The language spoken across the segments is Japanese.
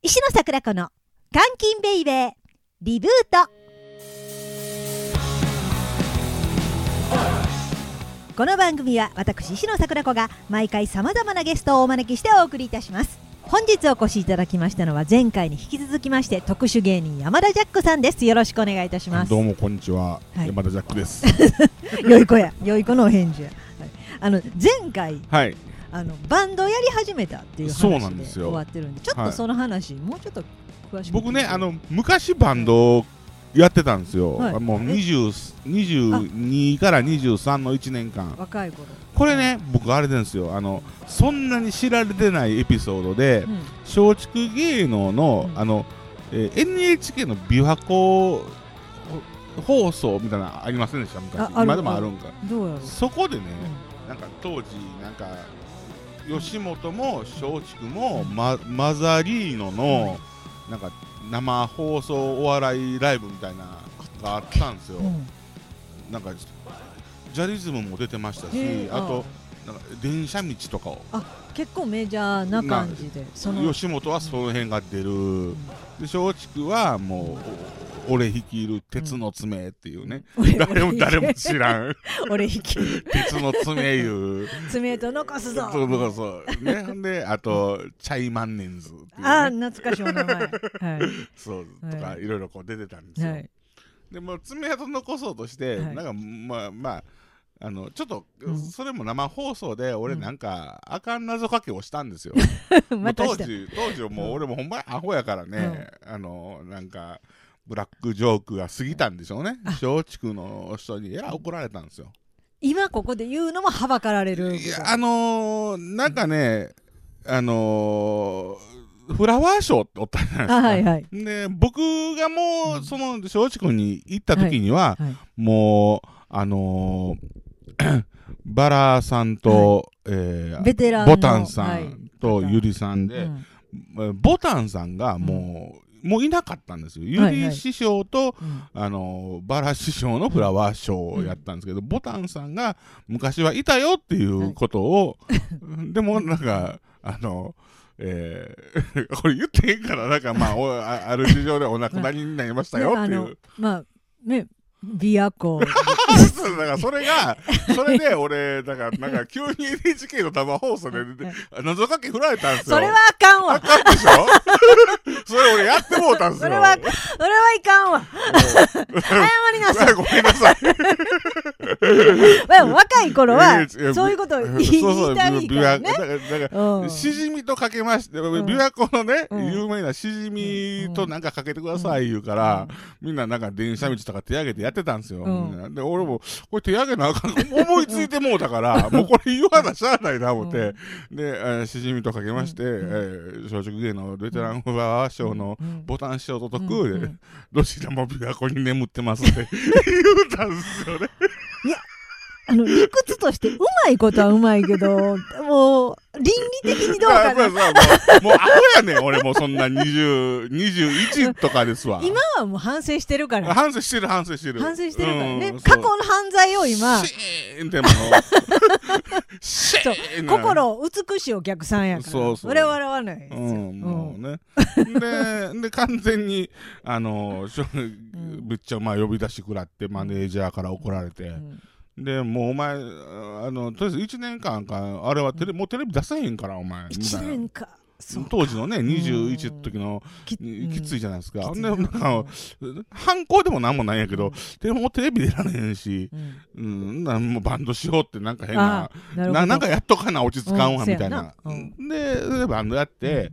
石野桜子の監禁ベイベーリブート。この番組は私石野桜子が毎回さまざまなゲストをお招きしてお送りいたします。本日お越しいただきましたのは前回に引き続きまして特殊芸人山田ジャックさんです。よろしくお願いいたします。 どうもこんにちは、はい、山田ジャックです。 よい子や、よい子のお返事や、はい、前回、 はい、 バンドやり始めたっていうそうな話でんですよ。 終わってるんで、ちょっとその話、もうちょっと詳しく。 僕ね、昔バンドやってたんですよ、はい、もう22から23の1年間。 若い頃これね、僕あれなんですよ、そんなに知られてないエピソードで、松竹芸能の、NHK の琵琶湖放送みたいなのありませんでした昔。今でもあるんか。 どうやろう。 そこでね、なんか当時なんか吉本も松竹もマザリーノのなんか生放送お笑いライブみたいなのがあったんですよ。なんかジャリズムも出てましたし、あとなんか電車道とかを、 結構メジャーな感じで、 吉本はその辺が出る、で松竹はもう俺率いる鉄の爪っていうね、誰も知らん俺率いる鉄の爪いう爪と残すぞ。 そうね。であとチャイマンネンズっていう、ね、 懐かしいお名前、はい、 そうとかいろいろこう出てたんですよ、はい、でも爪痕残そうとして、なんかまあちょっと、それも生放送で俺なんか、あかん謎かけをしたんですよ。当時はもう俺もほんまにアホやからね、なんかブラックジョークが過ぎたんでしょうね。松竹の人に怒られたんですよ。 今ここで言うのもはばかられる。 いやなんかねフラワーショーっておったじゃないですか。で僕がもうその松竹に行った時には、もうバラさんと、 ベテランのボタンさんとゆりさんで、ボタンさんがもういなかったんですよ。ゆり師匠と、バラ師匠のフラワーショーをやったんですけど、ボタンさんが昔はいたよっていうことを、でもなんかこれ言ってへんからなんかある事情でお亡くなりになりましたよっていう。 琵琶湖だからそれで俺なんか急に NHK の生放送で謎かけ振られたんですよ。 それはあかんわ。 あかんでしょそれ俺やってもうたんですよ。 それはいかんわ。謝りなさい。 ごめんなさい。 若い頃はそういうことを言いたいからね。 だからしじみとかけまして、琵琶湖のね有名なしじみとなんかかけてください言うから、みんななんか電車道とか手上げてやってたんですよ。で俺もこれ手上げなあかん思いついてもうたからもうこれ言わなしゃあないな思って、でしじみとかけまして、松竹芸能ベテランフラワーショーのボタン師匠と解く、どちらも琵琶湖に眠ってますって言うたんですよね。 いや理屈としてうまいことはうまいけど、もう倫理的にどうかな。 もうアホやねん俺もそんな21とかですわ。 今はもう反省してるから。 反省してるからね。 過去の犯罪を今心美しいお客さんやから。それは笑わないですよ。 もうね。で完全にめっちゃ呼び出し食らってマネージャーから怒られて。でもうお前とりあえず1年間かあれはもうテレビ出せへんからお前みたいな。1年か当時のね21の時のきついじゃないですか。でなんか反抗でもなんもないんやけど、でもテレビ出られへんし、もうバンドしようってなんか変なんかやっとかな落ち着かんわみたいな。でバンドやって、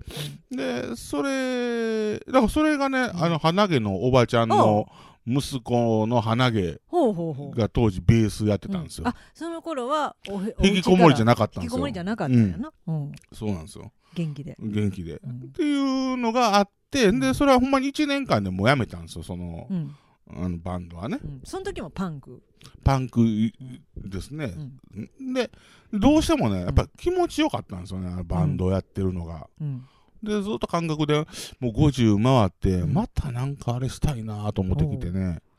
でそれがね鼻毛のおばちゃんの息子の鼻毛が当時ベースやってたんですよ。 その頃は引きこもりじゃなかったんですよ。 引きこもりじゃなかったんやな。 そうなんですよ。 元気でっていうのがあって、でそれはほんまに1年間でもうやめたんですよ、そのバンドはね。その時もパンクですね。でどうしてもねやっぱ気持ちよかったんですよね、バンドやってるのが。でずっと感覚でもう50回って、またなんかあれしたいなと思ってきてね。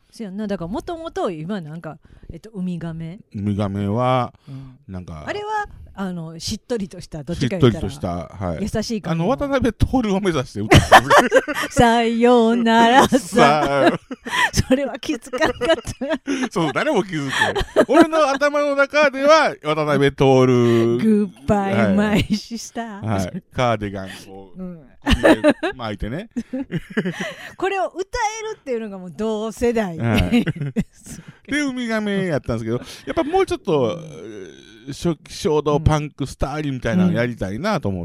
そうやんな。だからもともと今なんか、ウミガメは、なんかあれはしっとりとしたどっちか言ったらしっとりとした、はい、 優しい感じ渡辺徹を目指して歌ってるさようならさそれは気づかなかったそう誰も気づく俺の頭の中では渡辺徹グッバイマイシスター、 はい、カーディガンを巻いてねこれを歌えるっていうのがもう同世代、 はい、でウミガメやったんですけどやっぱもうちょっと初期衝動パンクスターリーみたいなのやりたいなと思って、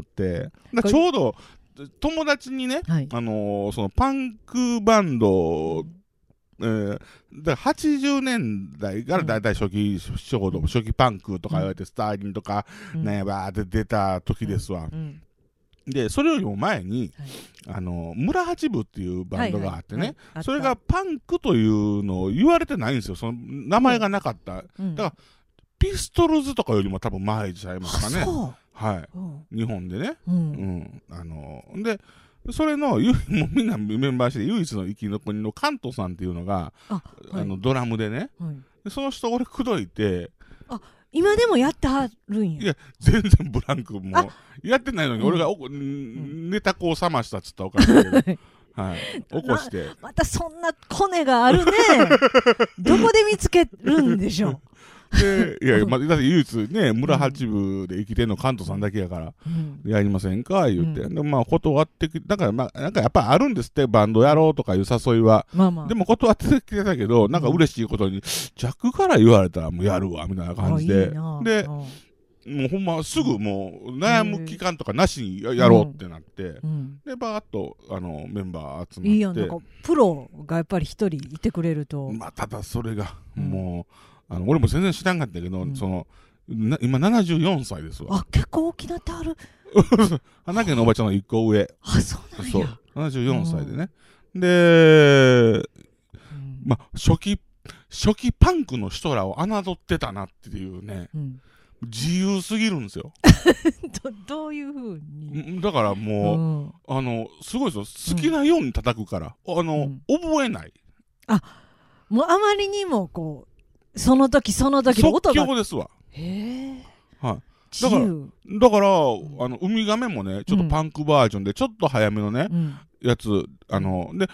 ちょうど友達にね、はい、そのパンクバンド、だから80年代からだいたい初期衝動、初期パンクとか言われて、スターリンとか、なんやばーって出た時ですわ。でそれよりも前に、はい、村八部っていうバンドがあってね、はいはい、それがパンクというのを言われてないんですよ。その名前がなかった、だからピストルズとかよりも多分前ちゃいますかね。はい、日本でね、でそれのもうみんなメンバーして唯一の生き残りのカントさんっていうのがドラムでね、でその人俺口説いて、 今でもやってはるんや。 いや全然ブランクもやってないのに俺がネタこう冷ましたっつったらおかしいけどはい、起こしてまたそんなコネがあるねどこで見つけるんでしょうでいや、だって唯一ね村八部で生きてんのカントさんだけやから、やりませんか言って、で断ってきて、だからなんかやっぱあるんですってバンドやろうとかいう誘いは、でも断ってきてたけどなんか嬉しいことに、ジャックから言われたらもうやるわみたいな感じで、でもうほんますぐもう悩む期間とかなしにやろうってなって、でバーッとメンバー集まって、 いいやん、なんかプロがやっぱり一人いてくれると、 ただそれがもう俺も全然知らんかったけど、今74歳ですわ。 結構大きなってある花家のおばちゃんの1個上。 そうなんや。 そう74歳でね、で初期パンクの人らを侮ってたなっていうね、自由すぎるんですよどういうふうにだからもう、すごいですよ。好きなように叩くから、覚えない。 もうあまりにもこうその時の音が即興ですわ。はい、だからウミガメもねちょっとパンクバージョンでちょっと早めのね、やつで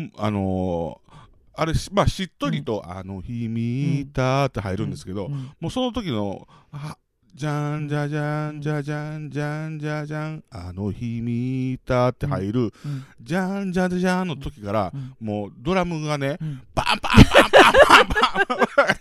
あれしっとりと日見たって入るんですけど、もうその時のじゃんじゃじゃんじゃじゃんじゃんじゃじゃん日見たって入るじゃんじゃじゃんの時からもうドラムがねバンバンバンバンバンバンバンバンバンバンバン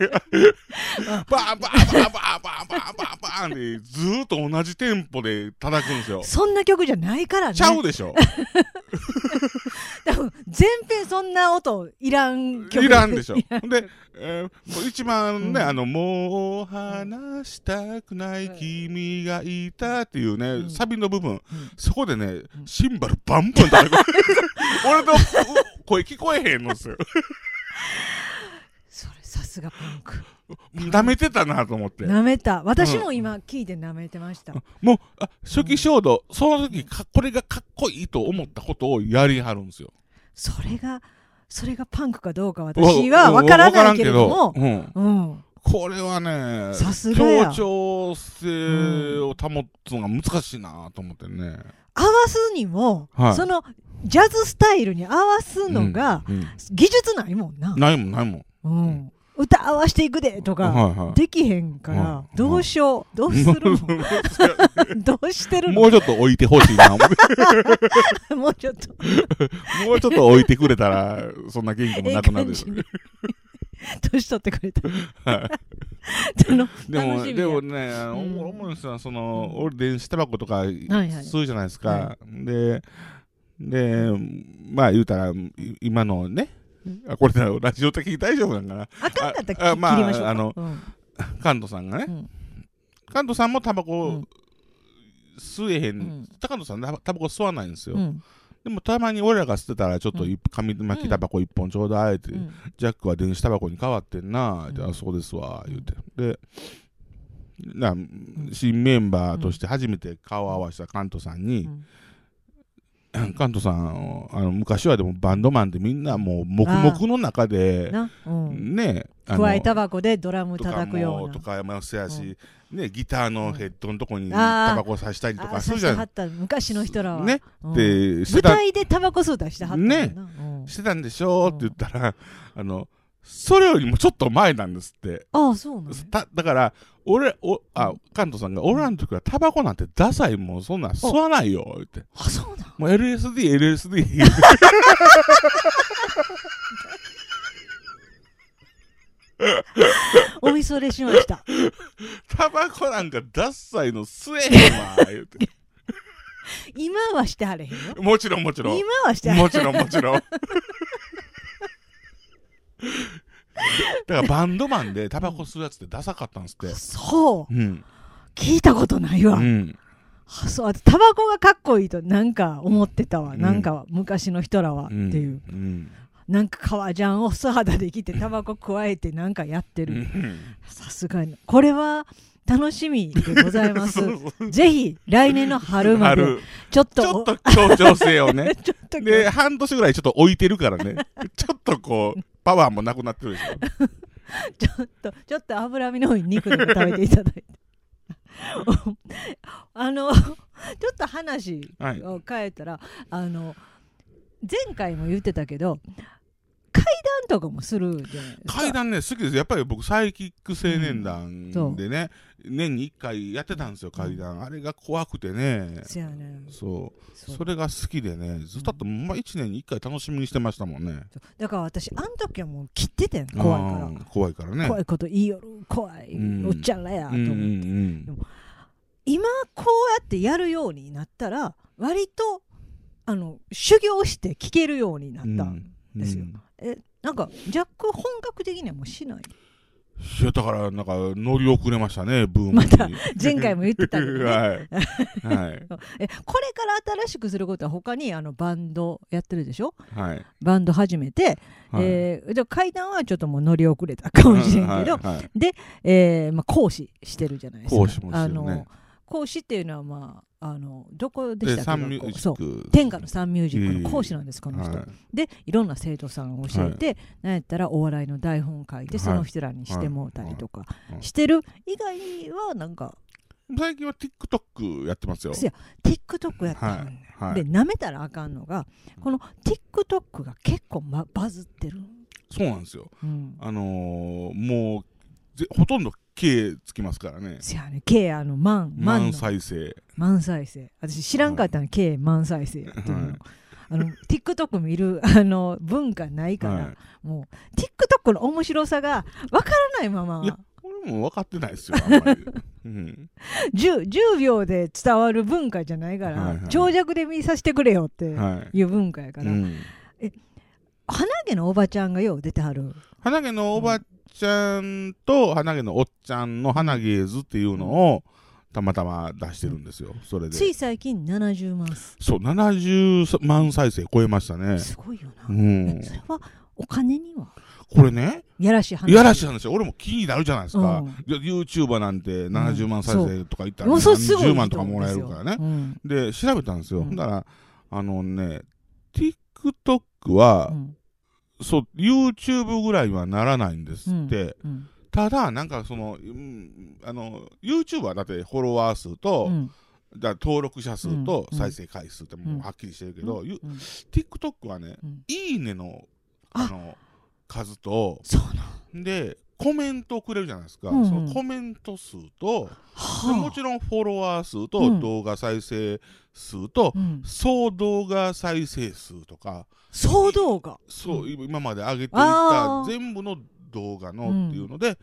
バンでずーっと同じテンポで叩くんですよ。 そんな曲じゃないからね。 ちゃうでしょ多分全編そんな音いらん曲いらんでしょ。で、もう一番ね、もう話したくない君がいたっていうね、サビの部分、そこでねシンバルバンバン叩く俺の声聞こえへんのですよそれさすがパンク。 舐めてたなと思って。 舐めた。私も今聞いて舐めてました。 もう初期衝動、その時これがかっこいいと思ったことをやりはるんですよ。 それがパンクかどうか私は分からないけれども、これはねさすがや、 協調性を保つのが難しいなと思ってね。 合わすにも、そのジャズスタイルに合わすのが、技術ないもんな。 ないもん。 歌合わしていくでとかできへんから、どうしよう、どうするのどうしてるの。 もうちょっと置いてほしいなもうちょっと置いてくれたらそんな元気もなくなる年取ってくれたでもね、思うんですよ。俺電子タバコとか吸うじゃないですか。で言うたら今のね、これラジオ的に大丈夫なんかな。 あかんかったら切りましょうか。 カントさんがね、カントさんもタバコ吸えへん。カントさんタバコ吸わないんですよ。でもたまに俺らが吸ってたらちょっと紙巻きタバコ1本ちょうだいって、ジャックは電子タバコに変わってんなって、あそうですわ言うて、で新メンバーとして初めて顔を合わせたカントさんに、 関東さん昔はでもバンドマンってみんなもう黙々の中でねくわえタバコでドラム叩くようなとかもそうやし、ね、ギターのヘッドのとこにタバコさしたりとかするじゃん。 昔の人らはね、で舞台でタバコ吸うたりしてはったね、してたんでしょって言ったらそれよりもちょっと前なんですって。 ああ、そうなんだから関東さんが俺らの時はタバコなんてダサいもんそんなん吸わないよ言って。 あ、そうなん。 もう LSD おみそれしました。 タバコなんかダッサいの吸えへんわ言って今はしてはれへんよ。 もちろん今はしてはれへん。 もちろんだからバンドマンでタバコ吸うやつってダサかったんですって。 そう、聞いたことないわ。そう、タバコがかっこいいとなんか思ってたわ。なんか昔の人らはっていう、なんか革ジャンを素肌で着てタバコ加えてなんかやってる。さすがにこれは楽しみでございますぜひ来年の春までちょっと協調性をねで半年ぐらいちょっと置いてるからねちょっとこうパワーもなくなってるでしょちょっと脂身の多い肉でも食べていただいてちょっと話を変えたら、前回も言ってたけど階段とかもするじゃないですか。 階段ね好きです。やっぱり僕サイキック青年団でね、年に1回やってたんですよ階段。あれが怖くてね。それが好きでねずっと1年に1回楽しみにしてましたもんね。 だから私あの時はもう切っててん。怖いからね。怖いこと言いよる怖いおっちゃんらやと思って、今こうやってやるようになったら割と修行して聞けるようになったんですよ。なんかジャック本格的にはもうしない。 いやだからなんか乗り遅れましたねブームに。 また前回も言ってたけどねはい、 これから新しくすることは他にバンドやってるでしょ、バンド始めて、じゃあ階段はちょっともう乗り遅れたかもしれんけど、で、講師してるじゃないですか。 講師もしてるね。 講師っていうのはどこでしたっけ？ そう天下のサンミュージックの講師なんですこの人、でいろんな生徒さんを教えて、なんやったらお笑いの台本書いてその人らにしてもうたりとかしてる以外はなんか最近は TikTok やってますよ。 TikTok やってるんだよ、で舐めたらあかんのがこの TikTok が結構、バズってる。 そうなんですよ、もうほとんどK つきますからね。 せやね、K 万再生。 私知らんかったの、K 万再生っていうの。TikTok 見る文化ないから、もう TikTok の面白さがわからないまま。 いや俺も分かってないですよあんまり、 10秒で伝わる文化じゃないから、長尺で見させてくれよっていう文化やから、鼻毛のおばちゃんがよう出てはる。 鼻毛のおばちゃんと鼻毛のおっちゃんの鼻毛図っていうのをたまたま出してるんですよ。それでつい最近70万。 そう70万再生超えましたね。 すごいよな、それはお金にはこれねやらしい話俺も気になるじゃないですか、YouTuber なんて70万再生とか言ったら10万とかもらえるからね、で調べたんですよ、だからTikTok は、そう YouTube ぐらいはならないんですって、ただなんかYouTube はだってフォロワー数と、登録者数と再生回数ってもうはっきりしてるけど、TikTok はね、いいねの数とでコメントをくれるじゃないですか、そのコメント数と、もちろんフォロワー数と動画再生数と、総動画再生数とか、 総動画、 そう今まで上げていった全部の動画のっていうので、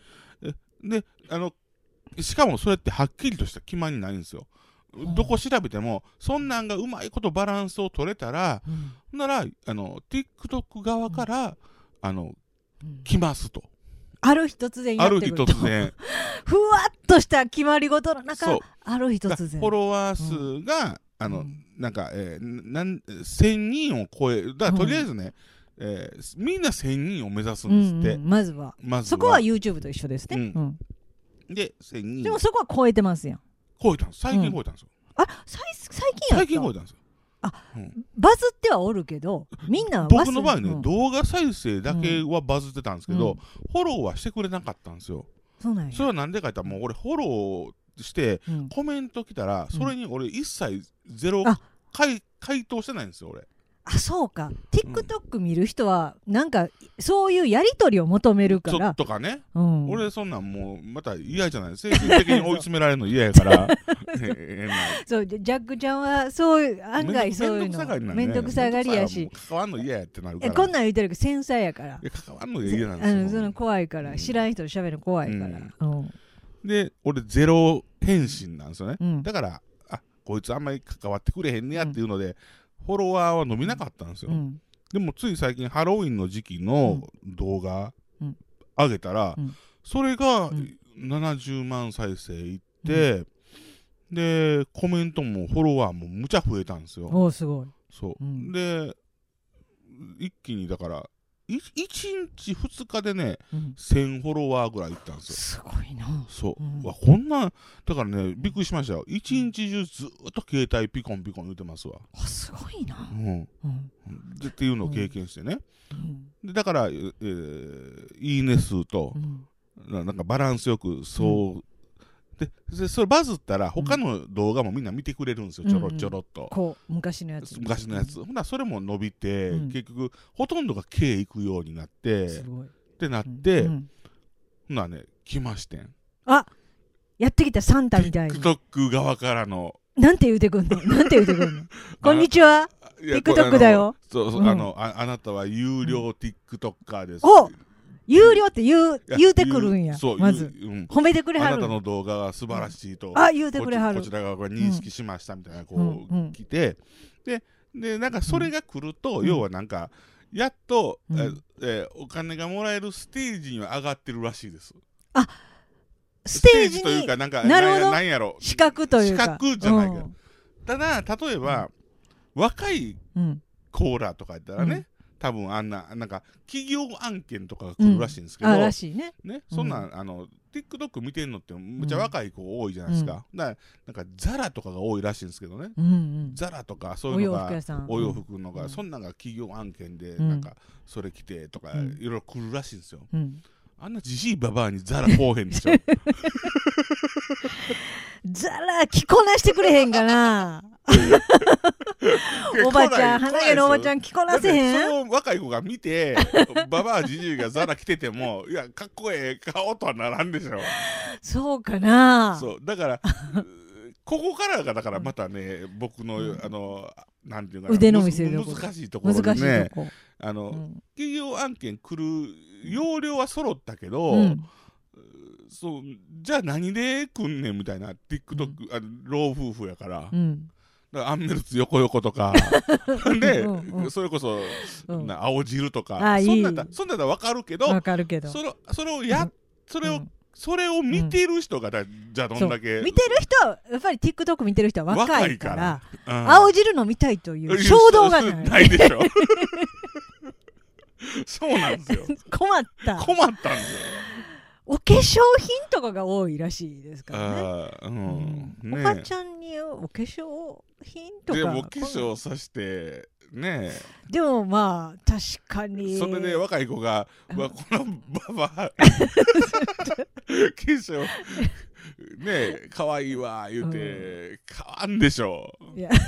しかもそれってはっきりとした決まりないんですよ。どこ調べてもそんなんがうまいことバランスを取れたら、ならTikTok 側から来ますと。 ある日突然やってくるとふわっとした決まり事の中、ある日突然フォロワー数が、なんか、1000人を超える。だからとりあえずね、みんな1000人を目指すんですって、 まずはそこは YouTube と一緒ですね、 で1000人でもそこは超えてますやん。 超えたんです。最近超えたんですよ。 最近超えたんですよ。 バズってはおるけどみんなは僕の場合ね、動画再生だけはバズってたんですけど、フォローはしてくれなかったんですよ。 そうなんや。 それはなんでか言ったら、もう俺フォローして、コメント来たらそれに俺一切ゼロ回答してないんですよ俺。 そうか。 TikTok 見る人はなんかそういうやり取りを求めるからとかね、俺そんなんもうまた嫌じゃない、精神的に追い詰められるの嫌やからそうジャックちゃんはそういう案外そういうのめんどくさがりやし、 関わんの嫌やってなるから、 こんなん言うてるけど繊細やから、 関わんの嫌なんですよ。 その怖いから、知らん人と喋るの怖いから、 で俺ゼロ返信なんですよね、だからこいつあんまり関わってくれへんねやっていうので、フォロワーは伸びなかったんですよ、でもつい最近ハロウィンの時期の動画上げたら、それが70万再生いって、でコメントもフォロワーもむちゃ増えたんですよ。 すごい。 そう、で一気にだから1日2日でね、1000フォロワーぐらいいったんですすよ。 ごいな。 そう、こんなだからね、びっくりしましたよ。一日中ずっと携帯ピコンピコン言うてますわ。 すごいな。 っていうのを経験してね、でだからいいね数と、なんかバランスよくでそれバズったら他の動画もみんな見てくれるんですよ、ちょろちょろっと、 こう昔のやつほんならそれも伸びて、結局ほとんどが K いくようになってってなって、ほんならね来ましてん。 やってきたサンタみたいに TikTok 側からのなんて言うてくんのこんにちは TikTok だよ。 あなたは有料 TikToker です。 有料って言うてくるんや。まず褒めてくれはる。 あなたの動画が素晴らしいと言うてくれはる。 こちら側が認識しましたみたいなこう来て、でなんかそれが来ると、要はなんかやっとお金がもらえるステージには上がってるらしいです。 ステージというか、なんかなんやろ、 資格というか、 資格じゃないけど、ただ例えば若いコーラとかやったらね、多分なんか企業案件とかが来るらしいんですけど、 らしいね。 そんなTikTok 見てんのってむちゃ若い子多いじゃないですか。だからなんかザラとかが多いらしいんですけどね。ザラとかそういうのがお洋服のがそんなんが企業案件でなんかそれ着てとかいろいろ来るらしいんですよ。あんなじじいばばあにザラこうへんでしょ。 ザラ着こなしてくれへんかな。おばちゃん、鼻毛のおばちゃん着こなせへん。 その若い子が見てババアじじいがザラ着ててもいやかっこええ顔とはならんでしょ。 そうかな。 そうだからここからがだからまたね、僕のなんていうか腕の見せる難しいところでね、企業案件来る要領は揃ったけど、そうじゃあ何で来んねんみたいな TikTok、老夫婦やから。だからアンメルツ横横とかでそれこそ青汁とかそんなんだったら分かるけど、それを見てる人がじゃあどんだけ見てる人はやっぱり TikTok 見てる人は若いから青汁飲みたいという衝動がないでしょ。そうなんですよ。 困ったんですよ。お化粧品とかが多いらしいですからね。おばちゃんにお化粧品とかでも化粧さしてね。 でもまあ確かにそれで若い子がこのババア化粧ね可愛いわ言うて変わんでしょ。いや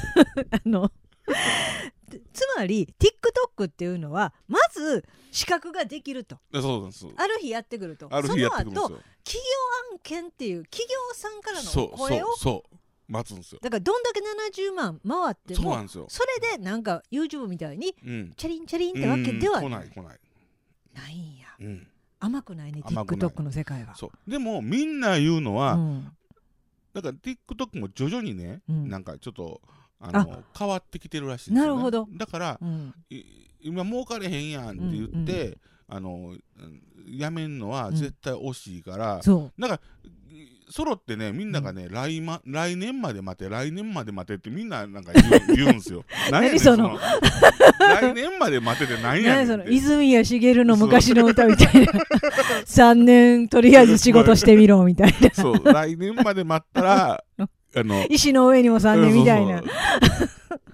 つまり TikTok っていうのはまず資格ができると。 そうです。 ある日やってくると。その後企業案件っていう企業さんからの声を待つんですよ。 だからどんだけ70万回ってもそうなんですよ。 それでなんか YouTube みたいにチャリンチャリンってわけではない。 来ないないんや。甘くないね TikTok の世界は。 そうでもみんな言うのは、だから TikTok も徐々にね、なんかちょっと変わってきてるらしいんですよね。 なるほど。 だから、今儲かれへんやんって言って、やめんのは絶対惜しいから、なんか揃ってねみんながね、来年まで待て来年まで待てってみんななんか言うんですよ。 何その来年まで待てて何やねんって。 何その泉谷しげるの昔の歌みたいな3年とりあえず仕事してみろみたいな。 そう来年まで待ったら石の上にも3年みたいな。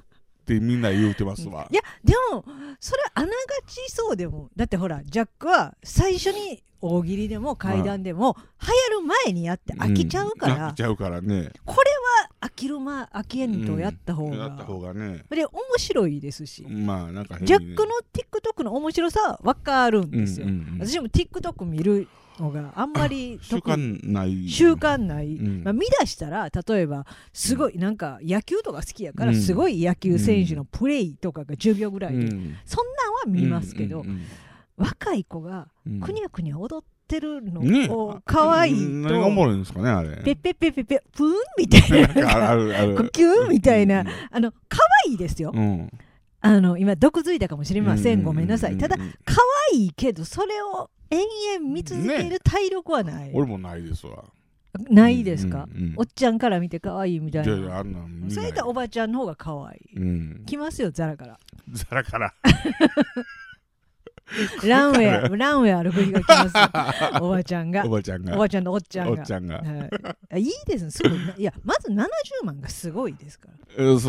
ってみんな言うてますわ。 いやでもそれあながちそうでも、だってほらジャックは最初に大喜利でも怪談でも流行る前にやって飽きちゃうから、 飽きちゃうからね。 これは飽きんとやった方が、 ね、 で面白いですし、 まあなんか変にね、 ジャックの TikTok の面白さは分かるんですよ、私も TikTok 見るのがあんまり習慣ない、 まあ、見出したら例えばすごいなんか野球とか好きやから、すごい野球選手のプレーとかが10秒ぐらいで、そんなんは見ますけど、若い子がくにゃくにゃ踊ってるのを可愛いと、 何がおもろいんですかねあれ。 ペッペッペッペッペップーンみたいなある呼吸みたいな、可愛いですよ。今毒づいたかもしれません、ごめんなさい。ただ可愛いけどそれを延々見続ける体力はない。 俺もないですわ。 ないですか、おっちゃんから見て可愛いみたいな。それでおばちゃんの方が可愛い、来ますよザラからランウェア歩く日が来ますおばちゃんが、おばちゃんのおっちゃんが、いいですね、すごい。いやまず70万がすごいですから、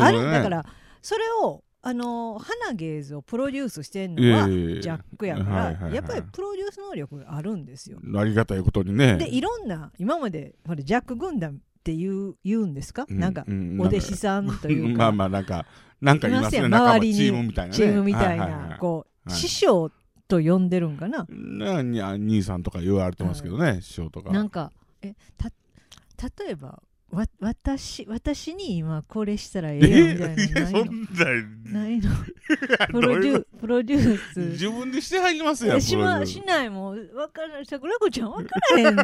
だからそれを花ゲーズをプロデュースしてんのはジャックやから、やっぱりプロデュース能力があるんですよ。 ありがたいことにね。 でいろんな今までほらジャック軍団って言うんですか、なんかお弟子さんというか、 まあなんかいますね、 周りにチームみたいな、 チームみたいな、こう師匠と呼んでるんかな、 兄さんとか言われてますけどね、師匠とか。 なんか例えば私に今これしたらええよみたいなないのプロデュース自分でしてはりますよ。 しないもん、分からん、桜子ちゃん分からへん多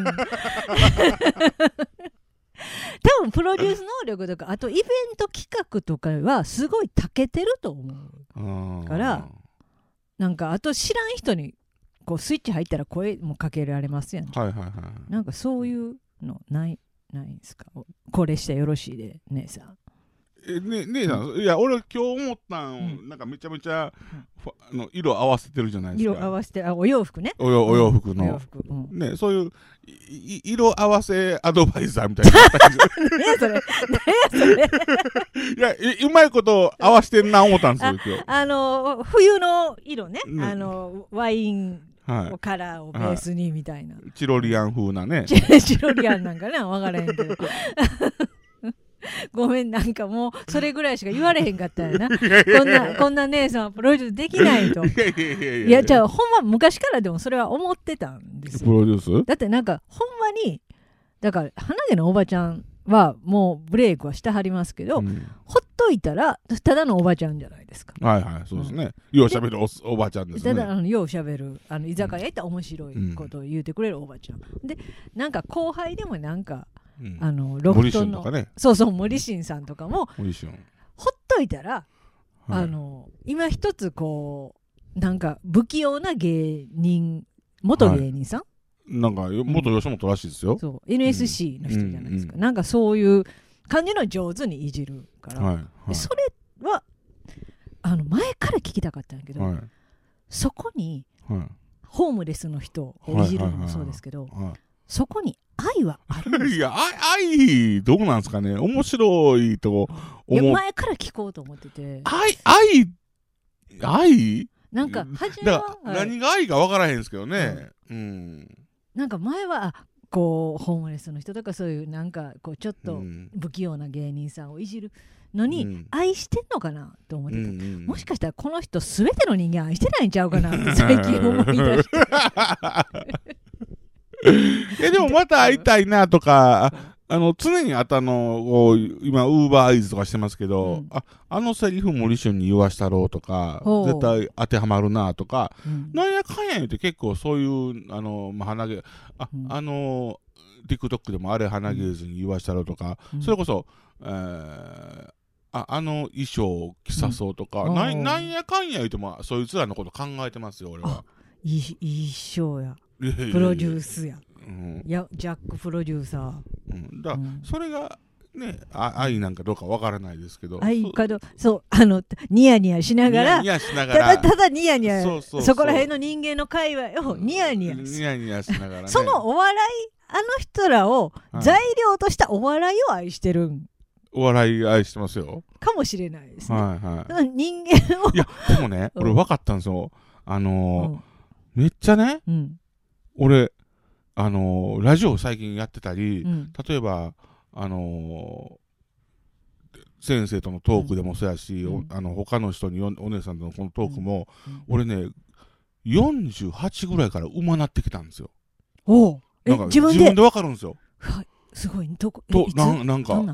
分プロデュース能力とか、あとイベント企画とかはすごい長けてると思うから、なんかあと知らん人にこうスイッチ入ったら声もかけられますやん、なんかそういうのないんですか。これしてよろしいで姉さん。 姉さん、いや俺今日思ったん、なんかめちゃめちゃ色合わせてるじゃないですか。 色合わせて、お洋服ね、 お洋服の、ね、そういう色合わせアドバイザーみたいな何やそれいやうまいこと合わせてんな思ったんですよ今日。冬の色ね、ワインカラーをベースにみたいな、 チロリアン風なねチロリアンなんかな、分からへんけどごめん、なんかもうそれぐらいしか言われへんかったよなこんな姉さんはプロデュースできないと。いやじゃあほんま昔からでもそれは思ってたんですよ、 プロデュース。 だってなんかほんまにだから花毛のおばちゃんはもうブレイクはしてはりますけど、ほっといたらただのおばちゃんじゃないですか。 そうですね、ようしゃべる おばちゃんですね。 ただようしゃべる居酒屋行ったら面白いことを言うてくれるおばちゃん、でなんか後輩でもなんかロフトの、そう森進さんとかもほっといたら、今一つこうなんか不器用な芸人、元芸人さん、 なんか元吉本らしいですよ。 そう NSC の人じゃないですか、なんかそういう感じの上手にいじるから、それは前から聞きたかったんだけど、そこにホームレスの人をいじるのもそうですけど、そこに愛はあるんですか。 いや愛どうなんですかね、面白いと思う。 いや前から聞こうと思ってて、 愛なんか初めは何が愛か分からへんですけどね、 なんか前はこうホームレスの人とかそういうなんかこうちょっと不器用な芸人さんをいじるのに愛してんのかなと思ってた、もしかしたらこの人全ての人間愛してないんちゃうかなって最近思い出してでもまた会いたいなとか、常に今ウーバーアイズとかしてますけど、あのセリフ森俊に言わしたろうとか絶対当てはまるなとか、なんやかんや言うて結構そういう花毛TikTok でもあれ花毛ずに言わしたろうとか、それこそ衣装を着さそうとか、なんやかんや言うてもそいつらのこと考えてますよ俺は。 衣装やプロデュースや、ジャックプロデューサー、 だそれがね、愛なんかどうかわからないですけど、 愛かどそうニヤニヤしながらただニヤニヤ、そこら辺の人間の会話をニヤニヤしながら、ね、 そのお笑い人らを材料としたお笑いを愛してるんお笑い愛してますよ。 かもしれないですね。 はいはい。 人間を。 いや、でもね、俺分かったんですよ。めっちゃね、俺、ラジオ最近やってたり、例えば、先生とのトークでもそうやし、他の人にお姉さんとのこのトークも、俺ね、48ぐらいからうまなってきたんですよ。 おなんか自分で分かるんですよ。 はい、すごい。 なんか、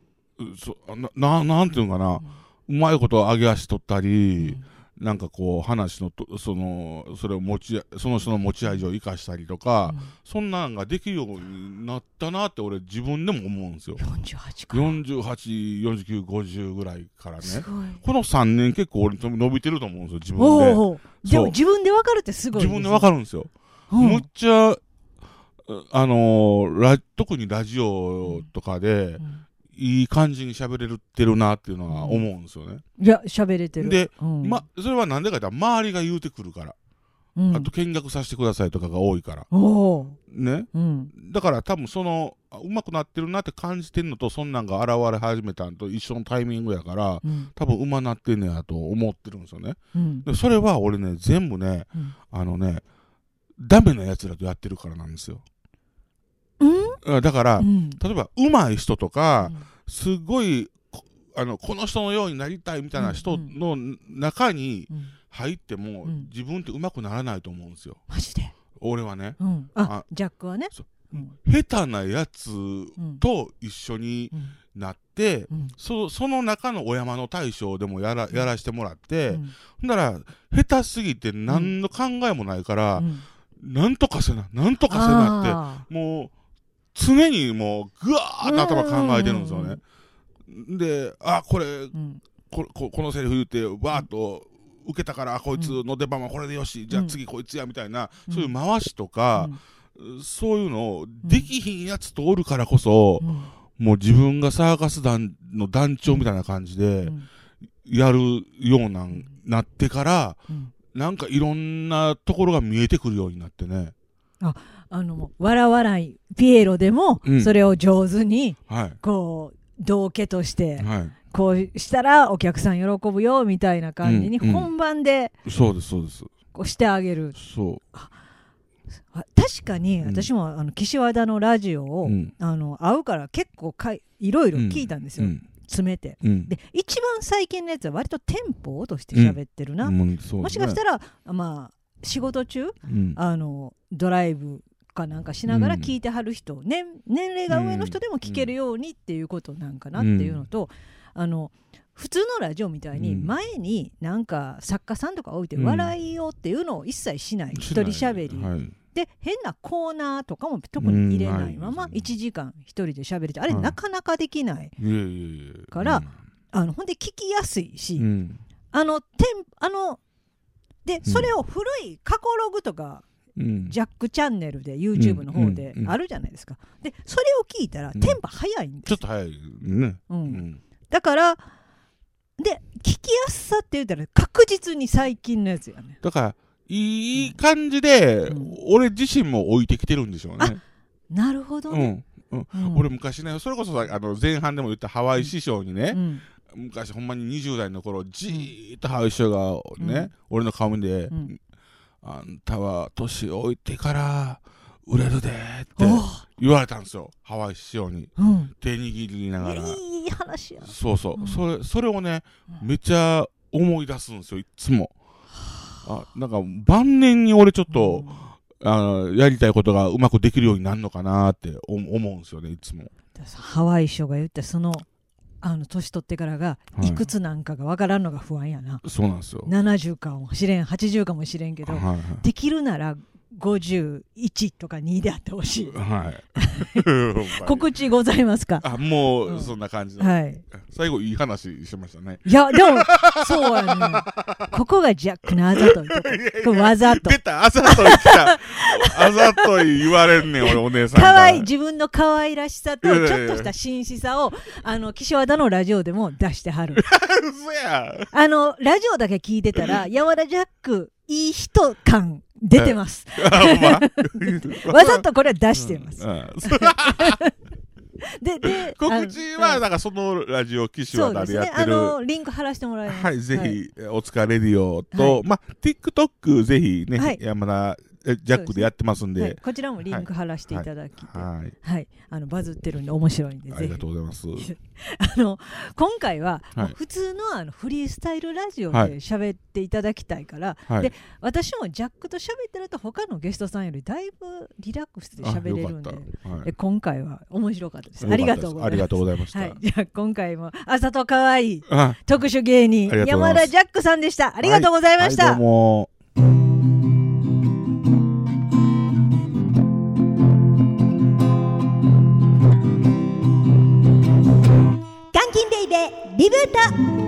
なんていうのかな、うまいこと上げ足取ったり、なんかこう話のそれをその人の持ち味を生かしたりとか、そんなんができるようになったなって俺自分でも思うんですよ。48、49、50ぐらいからね。この3年結構俺伸びてると思うんですよ、自分で。 でも自分で分かるってすごいですね。 自分で分かるんですよ。むっちゃ特にラジオとかで、いい感じに喋れてるなっていうのは思うんですよね。 いや、喋れてる。 で、それはなんでか言ったら周りが言うてくるから。あと見学させてくださいとかが多いから。ね。だから多分うまくなってるなって感じてんのと、そんなんが現れ始めたのと一緒のタイミングやから、多分うまなってんねやと思ってるんですよね。でそれは俺ね、全部ね、ダメなやつらとやってるからなんですよ。だから、例えば上手い人とか、すごいこの人のようになりたいみたいな人の中に入っても、自分って上手くならないと思うんですよ。 マジで俺はね。 ジャックはね。 下手なやつと一緒になって、その中のお山の大将でもやらしてもらって、ほんなら下手すぎて何の考えもないから、なんとかせなってもう常にもうぐわーって頭考えてるんですよね。で、このセリフ言ってわーっと受けたから、こいつの出番はこれでよし、じゃあ次こいつやみたいな、そういう回しとか、そういうのできひんやつとおるからこそ、もう自分がサーカス団の団長みたいな感じでやるようななってから、なんかいろんなところが見えてくるようになってね。 笑いピエロでもそれを上手にこう道化としてこうしたらお客さん喜ぶよみたいな感じに本番でこうしてあげる。確かに私も岸和田のラジオを会うから結構いろいろ聞いたんですよ、詰めて。で一番最近のやつは割とテンポを落として喋ってるな。もしかしたらまあ仕事中ドライブかなんかしながら聞いてはる人、年齢が上の人でも聞けるようにっていうことなんかなっていうのと、普通のラジオみたいに前になんか作家さんとか置いて笑いをっていうのを一切しない、一人喋りで変なコーナーとかも特に入れないまま1時間一人で喋れて、あれなかなかできないからほんで聞きやすいし、でそれを古い過去ログとかジャックチャンネルで YouTube の方であるじゃないですか。でそれを聞いたらテンポ早いんですよ。 ちょっと早いね。 だからで聞きやすさって言ったら確実に最近のやつやね。 だからいい感じで、俺自身も置いてきてるんでしょうね。 なるほどね。 俺昔ね、それこそ前半でも言ったハワイ師匠にね、昔ほんまに20代の頃じーっとハワイ師匠がね、俺の顔見て、あんたは年老いてから売れるでって言われたんですよ、ハワイ師匠に。手握りながら。 いい話や。 そうそう、それをね、めっちゃ思い出すんですよ、いつも。なんか晩年に俺ちょっと、やりたいことがうまくできるようになるのかなって思うんですよね、いつも。 ハワイ師匠が言って年取ってからがいくつなんかが分からんのが不安やな。 そうなんですよ。 70かもしれん、80かもしれんけど、できるなら51とか2であってほしい。告知ございますか？ もうそんな感じ。最後いい話しましたね。 いやでもそうやね。ここがジャックのあざといとこ。わざと。 出た、あざとい来た。あざとい言われんねん、俺お姉さんが。 可愛い、自分の可愛らしさとちょっとした紳士さを岸和田のラジオでも出してはる。 嘘や。 ラジオだけ聞いてたら山田ジャックいい人感出てます。わざとこれは出してます。 で告知はなんかそのラジオ機種は何やってる、 リンク貼らせてもらいます。 はい、ぜひおつかレディオと、まあ TikTok ぜひね、山田ジャックでやってますんで、 こちらもリンク貼らせていただきて、バズってるんで面白いんで、ぜひ。 ありがとうございます。 今回は普通のフリースタイルラジオで喋っていただきたいから、で私もジャックと喋ってると他のゲストさんよりだいぶリラックスで喋れるんで、今回は面白かったです。ありがとうございました。じゃあ今回もあざとかわいい特殊芸人山田ジャックさんでした。ありがとうございました。 どうも。 監禁デイでリブート。